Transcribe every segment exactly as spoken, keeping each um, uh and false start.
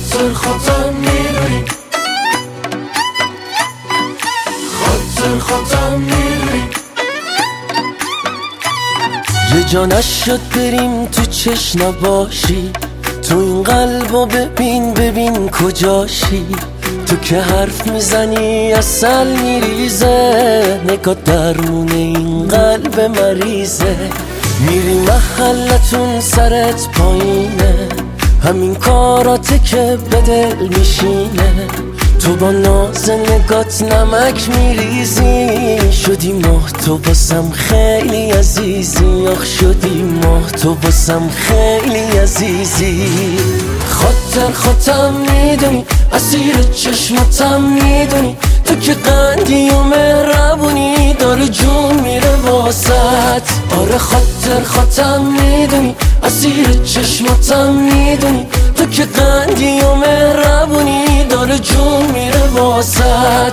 خاطر خودم میدونی، خاطر خودم میدونی. یه جا نشد بریم تو چش نباشی، تو این قلبو ببین ببین کجاشی. تو که حرف میزنی اصل میریزه، نگاه درمون این قلب مریضه. میری محلتون سرت پایینه، همین کاراته که به دل میشینه. تو با ناز نگات نمک میریزی، شدی ماه تو باسم خیلی عزیزی. آخ شدی ماه تو باسم خیلی عزیزی. خاطر خودم میدونی، اسیر چشماتم میدونی. تو که قندی و مهربونی، داره جون میره واسط. آره خاطر خودم میدونی، اسیر چشماتم میدونی. تو که قندی و مهربونی، داره جون میره واسط.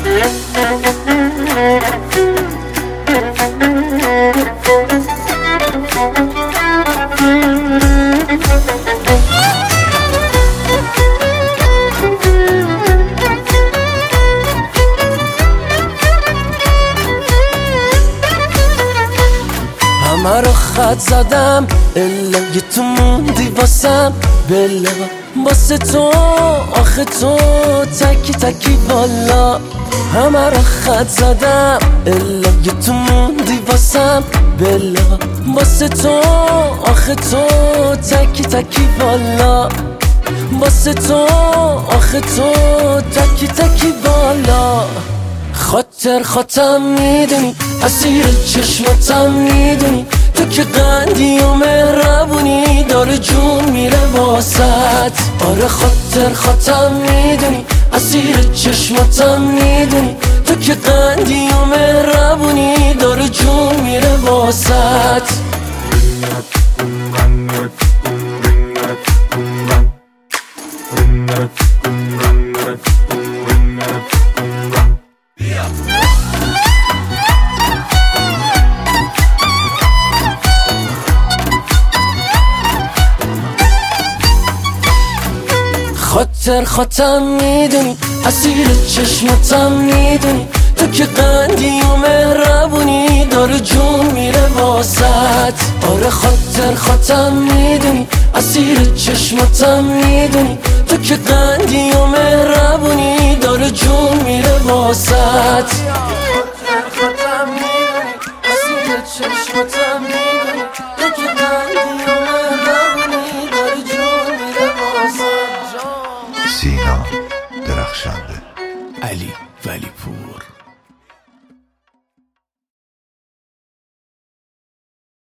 همه رو خط زدم الا یه تو موندی واسم. بلا واسه تو آخه تو تکی تکی بالا. همه رو خط زدم الا یه تو موندی واسم. بلا واسه تو آخه تو تکی تکی بالا. واسه تو آخه تو تکی تکی بالا. خاطر خودم میدونی، اسیر چشماتم میدونی. تو که قندی و مهربونی، داره جون میره واسط. آره خاطر خودم میدونی، اسیر چشماتم میدونی. تو که قندی و مهربونی، داره جون میره واسط. خاطر خودم میدونی، اسیر چشماتم میدونی. تو که قندی و مهربونی، داره جون میره واسط. آره خاطر خودم میدونی، اسیر چشماتم میدونی. تو که قندی و مهربونی، داره جون میره واسط. خاطر خودم میدونی، اسیر چشماتم میدونی. تو که قندی و مهربونی، داره جون میره واسط. سینا درخشنده، علی ولی پور.